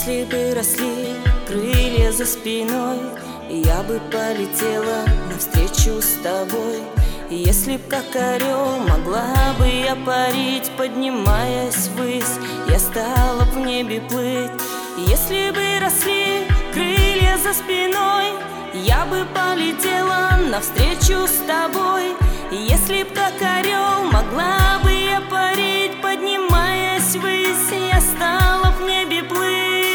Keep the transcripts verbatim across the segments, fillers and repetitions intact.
Если бы росли крылья за спиной, я бы полетела навстречу с тобой. Если б как орел могла бы я парить, поднимаясь ввысь, я стала б в небе плыть. Если бы росли крылья за спиной, я бы полетела навстречу с тобой. Если б как орел могла бы я парить, поднимаясь ввысь, я стала б в небе плыть.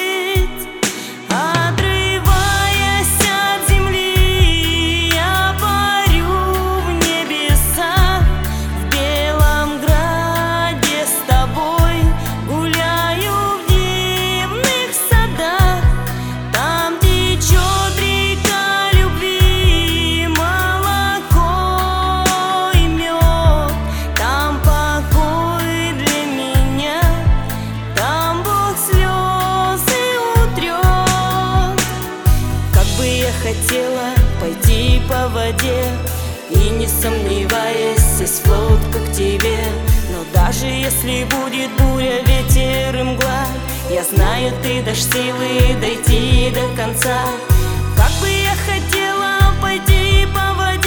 Хотела пойти по воде и, не сомневаясь, сесть в лодку к тебе. Но даже если будет буря, ветер и мгла, я знаю, ты дашь силы дойти до конца. Как бы я хотела пойти по воде